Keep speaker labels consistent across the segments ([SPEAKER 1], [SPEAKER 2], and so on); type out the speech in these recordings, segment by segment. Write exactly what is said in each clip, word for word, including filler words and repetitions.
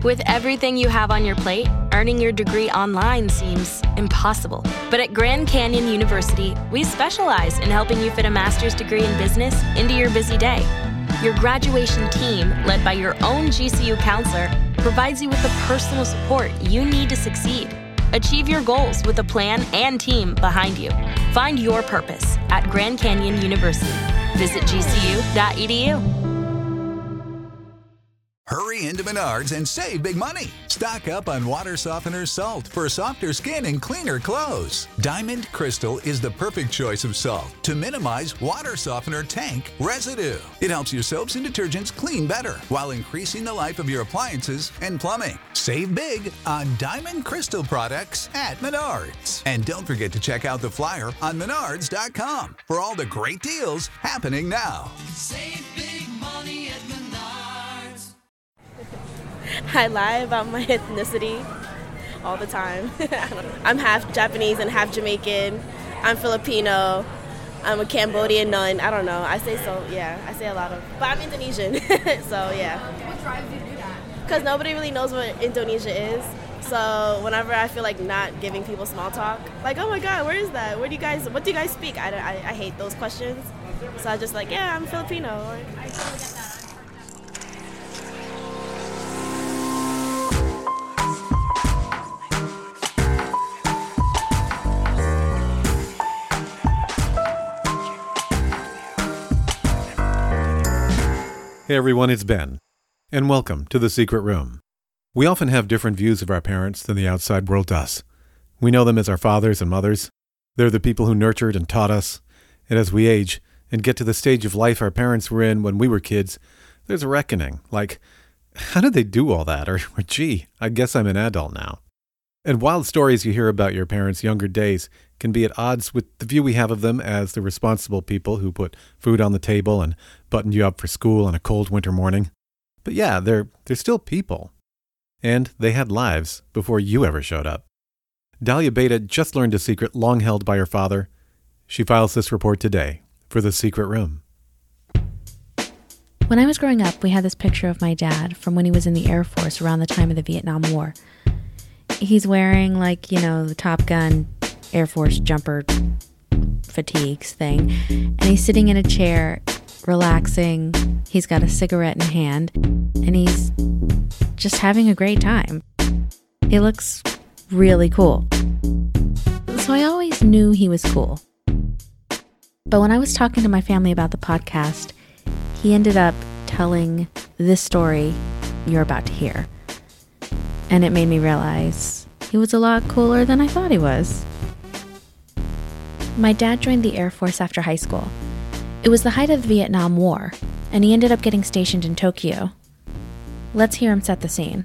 [SPEAKER 1] With everything you have on your plate, earning your degree online seems impossible. But at Grand Canyon University, we specialize in helping you fit a master's degree in business into your busy day. Your graduation team, led by your own G C U counselor, provides you with the personal support you need to succeed. Achieve your goals with a plan and team behind you. Find your purpose at Grand Canyon University. Visit G C U dot E D U.
[SPEAKER 2] Hurry into Menards and save big money. Stock up on water softener salt for softer skin and cleaner clothes. Diamond Crystal is the perfect choice of salt to minimize water softener tank residue. It helps your soaps and detergents clean better while increasing the life of your appliances and plumbing. Save big on Diamond Crystal products at Menards. And don't forget to check out the flyer on menards dot com for all the great deals happening now.
[SPEAKER 3] Save big money at Menards.
[SPEAKER 4] I lie about my ethnicity all the time. I'm half Japanese and half Jamaican. I'm Filipino. I'm a Cambodian nun. I don't know. I say so, yeah. I say a lot of, but I'm Indonesian. So, yeah.
[SPEAKER 5] What drives you to do that?
[SPEAKER 4] Because nobody really knows what Indonesia is. So whenever I feel like not giving people small talk, like, oh my God, where is that? Where do you guys, what do you guys speak? I, I, I hate those questions. So I just like, yeah, I'm Filipino. Or,
[SPEAKER 5] I totally get that.
[SPEAKER 6] Hey everyone, it's Ben, and welcome to The Secret Room. We often have different views of our parents than the outside world does. We know them as our fathers and mothers. They're the people who nurtured and taught us. And as we age and get to the stage of life our parents were in when we were kids, there's a reckoning, like, how did they do all that? Or, or gee, I guess I'm an adult now. And wild stories you hear about your parents' younger days can be at odds with the view we have of them as the responsible people who put food on the table and buttoned you up for school on a cold winter morning. But yeah, they're they're still people. And they had lives before you ever showed up. Dahlia Beta just learned a secret long held by her father. She files this report today for The Secret Room.
[SPEAKER 7] When I was growing up, we had this picture of my dad from when he was in the Air Force around the time of the Vietnam War. He's wearing, like, you know, the Top Gun Air Force jumper fatigues thing. And he's sitting in a chair, relaxing. He's got a cigarette in hand. And he's just having a great time. He looks really cool. So I always knew he was cool. But when I was talking to my family about the podcast, he ended up telling this story you're about to hear. And it made me realize he was a lot cooler than I thought he was. My dad joined the Air Force after high school. It was the height of the Vietnam War, and he ended up getting stationed in Tokyo. Let's hear him set the scene.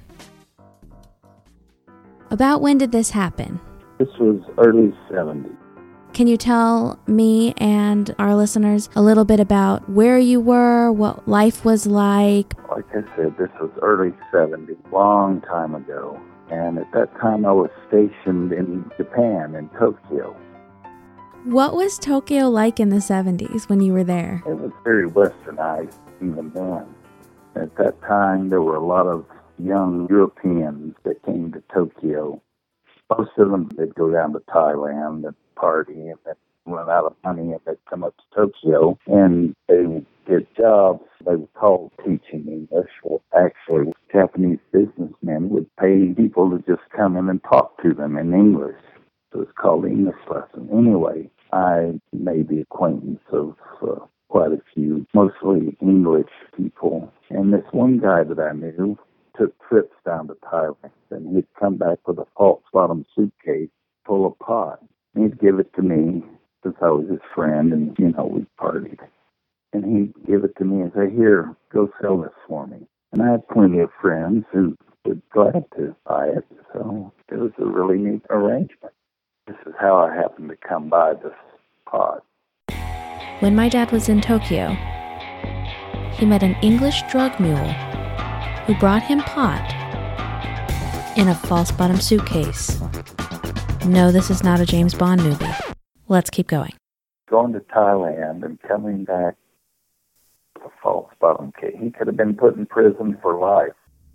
[SPEAKER 7] About when did this happen?
[SPEAKER 8] This was early seventies.
[SPEAKER 7] Can you tell me and our listeners a little bit about where you were, what life was like?
[SPEAKER 8] Like I said, this was early seventies, long time ago. And at that time I was stationed in Japan, in Tokyo.
[SPEAKER 7] What was Tokyo like in the seventies when you were there?
[SPEAKER 8] It was very westernized even then. At that time there were a lot of young Europeans that came to Tokyo. Most of them, they'd go down to Thailand and party and then run out of money and they'd come up to Tokyo and they would get jobs. They were called teaching English. Well, actually, Japanese businessmen would pay people to just come in and talk to them in English. So it's called English lesson. Anyway, I made the acquaintance of uh, quite a few, mostly English people. And this one guy that I knew took trips down to Thailand, and he'd come back with a false bottom suitcase full of pot. He'd give it to me since I was his friend, and, you know, we partied. And he'd give it to me and say, here, go sell this for me. And I had plenty of friends who were glad to buy it, so it was a really neat arrangement. This is how I happened to come by this pot.
[SPEAKER 7] When my dad was in Tokyo, he met an English drug mule who brought him pot in a false bottom suitcase. No, this is not a James Bond movie. Let's keep going.
[SPEAKER 8] Going to Thailand and coming back with a false bottom case. He could have been put in prison for life.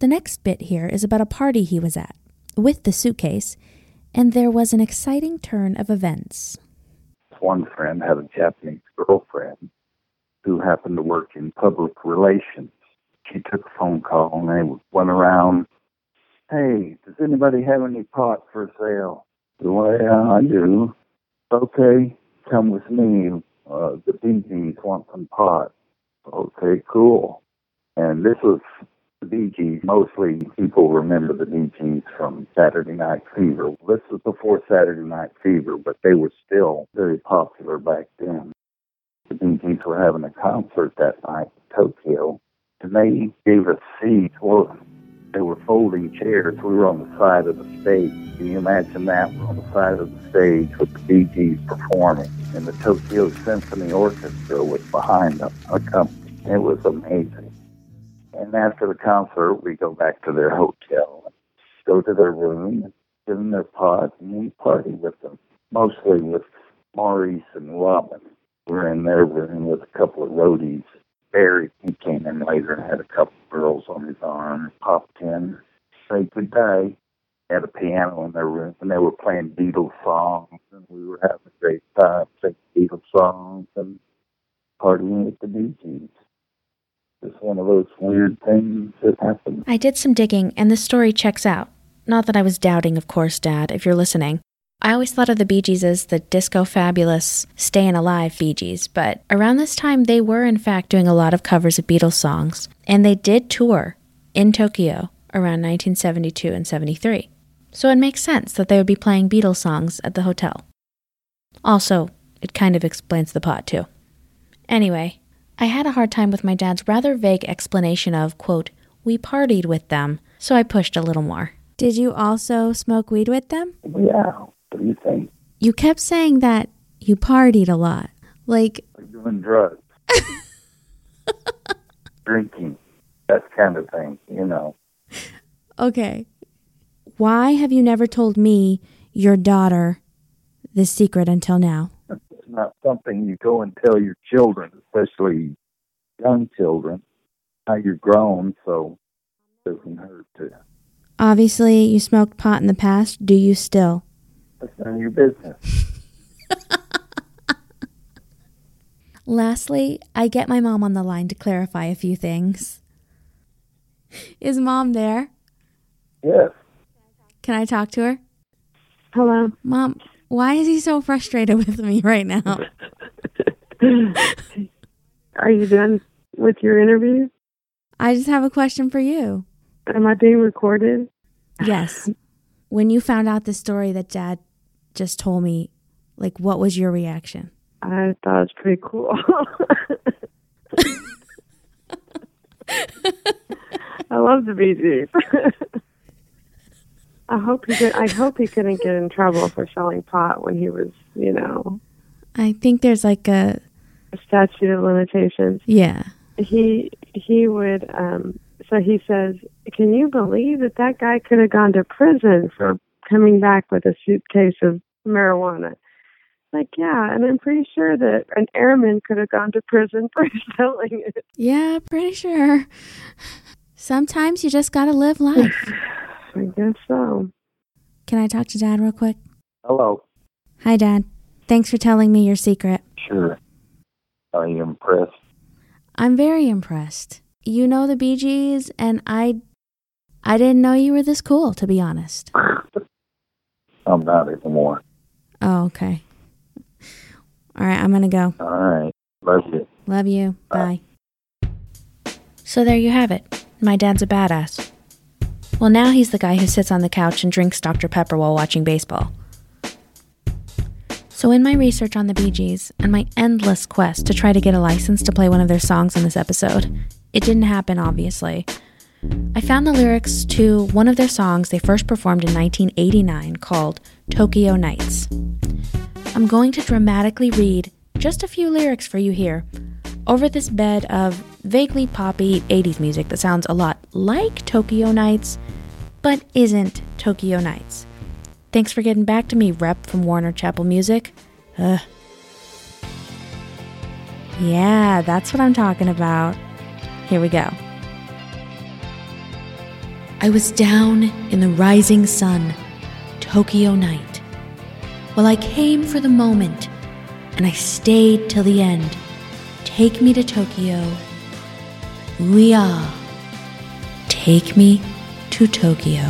[SPEAKER 7] The next bit here is about a party he was at with the suitcase, and there was an exciting turn of events.
[SPEAKER 8] One friend had a Japanese girlfriend who happened to work in public relations. She took a phone call and they went around, "Hey, does anybody have any pot for sale?" "Well, yeah, I do." "Okay, come with me. Uh, the Bee Gees want some pot." "Okay, cool." And this was the Bee Gees. Mostly people remember the Bee Gees from Saturday Night Fever. This was before Saturday Night Fever, but they were still very popular back then. The Bee Gees were having a concert that night in Tokyo, and they gave us seats. Well, they were folding chairs. We were on the side of the stage. Can you imagine that? We're on the side of the stage with the Bee Gees performing, and the Tokyo Symphony Orchestra was behind them. It was amazing. And after the concert, we go back to their hotel, go to their room, give them their pot, and we party with them, mostly with Maurice and Robin. We're in their room with a couple of roadies. Barry, he came in later and had a couple of girls on his arm, popped in, said goodbye. Had a piano in their room, and they were playing Beatles songs, and we were having a great time singing Beatles songs and partying with the Bee Gees. It's one of those weird things that happened.
[SPEAKER 7] I did some digging, and this story checks out. Not that I was doubting, of course, Dad, if you're listening. I always thought of the Bee Gees as the disco-fabulous, stayin' alive Bee Gees, but around this time they were in fact doing a lot of covers of Beatles songs, and they did tour in Tokyo around nineteen seventy-two and seventy-three. So it makes sense that they would be playing Beatles songs at the hotel. Also, it kind of explains the pot too. Anyway, I had a hard time with my dad's rather vague explanation of, quote, "we partied with them," so I pushed a little more. Did you also smoke weed with them?
[SPEAKER 8] Yeah. What do you think?
[SPEAKER 7] You kept saying that you partied a lot. Like...
[SPEAKER 8] Like doing drugs. Drinking. That kind of thing, you know.
[SPEAKER 7] Okay. Why have you never told me, your daughter, this secret until now?
[SPEAKER 8] It's not something you go and tell your children, especially young children. Now you're grown, so it doesn't hurt to.
[SPEAKER 7] Obviously, you smoked pot in the past. Do you still?
[SPEAKER 8] That's none of your business.
[SPEAKER 7] Lastly, I get my mom on the line to clarify a few things. Is Mom there?
[SPEAKER 8] Yes.
[SPEAKER 7] Can I talk to her?
[SPEAKER 9] Hello.
[SPEAKER 7] Mom, why is he so frustrated with me right now?
[SPEAKER 9] Are you done with your interview?
[SPEAKER 7] I just have a question for you.
[SPEAKER 9] Am I being recorded?
[SPEAKER 7] Yes. When you found out the story that Dad just told me, like, what was your reaction?
[SPEAKER 9] I thought it was pretty cool. I love the Bee Gees. I hope he could, I hope he couldn't get in trouble for selling pot when he was, you know.
[SPEAKER 7] I think there's like a,
[SPEAKER 9] a statute of limitations.
[SPEAKER 7] Yeah.
[SPEAKER 9] He he would. Um, so he says, "Can you believe that that guy could have gone to prison for coming back with a suitcase of marijuana?" Like, yeah, and I'm pretty sure that an airman could have gone to prison for selling it.
[SPEAKER 7] Yeah, pretty sure. Sometimes you just gotta live life.
[SPEAKER 9] I guess so.
[SPEAKER 7] Can I talk to Dad real quick?
[SPEAKER 8] Hello.
[SPEAKER 7] Hi, Dad. Thanks for telling me your secret.
[SPEAKER 8] Sure. Are you impressed?
[SPEAKER 7] I'm very impressed. You know the Bee Gees, and I, I didn't know you were this cool, to be honest.
[SPEAKER 8] I'm not anymore.
[SPEAKER 7] Oh, okay. All right, I'm going to go.
[SPEAKER 8] All right. Love you.
[SPEAKER 7] Love you. Bye. Bye. So there you have it. My dad's a badass. Well, now he's the guy who sits on the couch and drinks Doctor Pepper while watching baseball. So in my research on the Bee Gees and my endless quest to try to get a license to play one of their songs in this episode, it didn't happen, obviously. I found the lyrics to one of their songs they first performed in nineteen eighty-nine called Tokyo Nights. I'm going to dramatically read just a few lyrics for you here, over this bed of vaguely poppy eighties music that sounds a lot like Tokyo Nights, but isn't Tokyo Nights. Thanks for getting back to me, rep from Warner Chappell Music. Ugh. Yeah, that's what I'm talking about. Here we go. I was down in the rising sun, Tokyo night. Well, I came for the moment, and I stayed till the end. Take me to Tokyo. Ouya. Take me to Tokyo.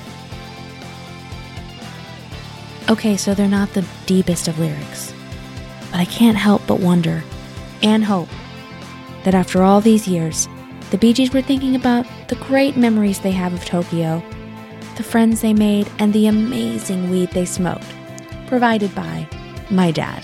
[SPEAKER 7] Okay, so they're not the deepest of lyrics, but I can't help but wonder and hope that after all these years, the Bee Gees were thinking about the great memories they have of Tokyo, the friends they made, and the amazing weed they smoked, provided by my dad.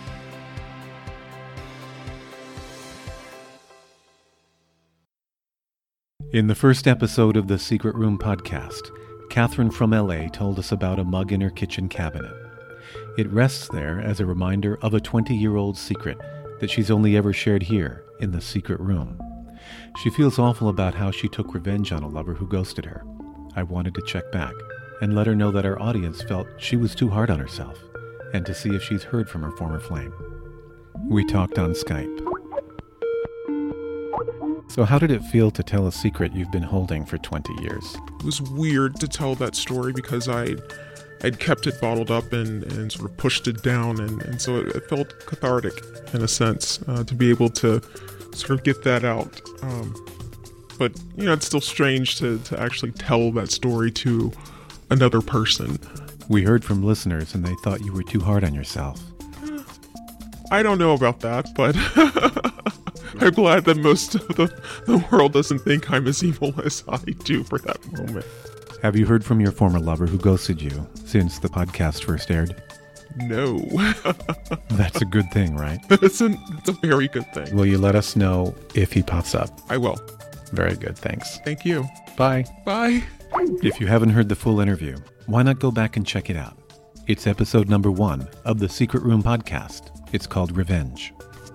[SPEAKER 6] In the first episode of the Secret Room podcast, Catherine from L A told us about a mug in her kitchen cabinet. It rests there as a reminder of a twenty-year-old secret that she's only ever shared here in the Secret Room. She feels awful about how she took revenge on a lover who ghosted her. I wanted to check back and let her know that our audience felt she was too hard on herself, and to see if she's heard from her former flame. We talked on Skype. So how did it feel to tell a secret you've been holding for twenty years?
[SPEAKER 10] It was weird to tell that story because I I'd kept it bottled up and, and sort of pushed it down, and, and so it, it felt cathartic in a sense uh, to be able to sort of get that out. Um, but, you know, it's still strange to, to actually tell that story to another person.
[SPEAKER 6] We heard from listeners and they thought you were too hard on yourself.
[SPEAKER 10] I don't know about that, but I'm glad that most of the, the world doesn't think I'm as evil as I do for that moment.
[SPEAKER 6] Have you heard from your former lover who ghosted you since the podcast first aired?
[SPEAKER 10] No.
[SPEAKER 6] That's a good thing, right?
[SPEAKER 10] it's, an, it's a very good thing.
[SPEAKER 6] Will you let us know if he pops up?
[SPEAKER 10] I will.
[SPEAKER 6] Very good, thanks.
[SPEAKER 10] Thank you.
[SPEAKER 6] Bye.
[SPEAKER 10] Bye.
[SPEAKER 6] If you haven't heard the full interview, why not go back and check it out? It's episode number one of the Secret Room podcast. It's called Revenge.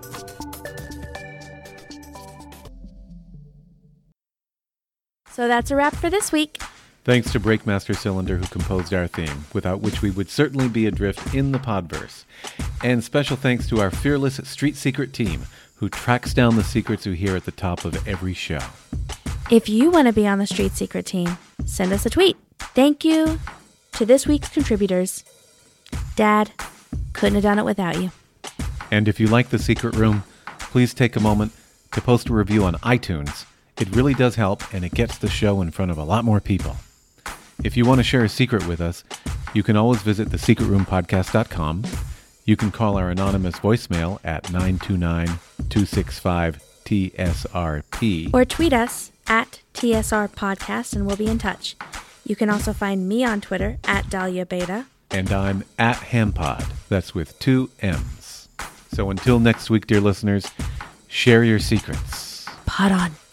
[SPEAKER 7] So that's a wrap for this week.
[SPEAKER 6] Thanks to Breakmaster Cylinder, who composed our theme, without which we would certainly be adrift in the podverse. And special thanks to our fearless Street Secret team, who tracks down the secrets we hear at the top of every show.
[SPEAKER 7] If you want to be on the Street Secret team, send us a tweet. Thank you to this week's contributors. Dad, couldn't have done it without you.
[SPEAKER 6] And if you like The Secret Room, please take a moment to post a review on iTunes. It really does help, and it gets the show in front of a lot more people. If you want to share a secret with us, you can always visit the secret room podcast dot com. You can call our anonymous voicemail at nine two nine, two six five, T S R P.
[SPEAKER 7] Or tweet us at T S R Podcast and we'll be in touch. You can also find me on Twitter at Dahlia Beta.
[SPEAKER 6] And I'm at Hampod. That's with two M's. So until next week, dear listeners, share your secrets.
[SPEAKER 7] Pod on.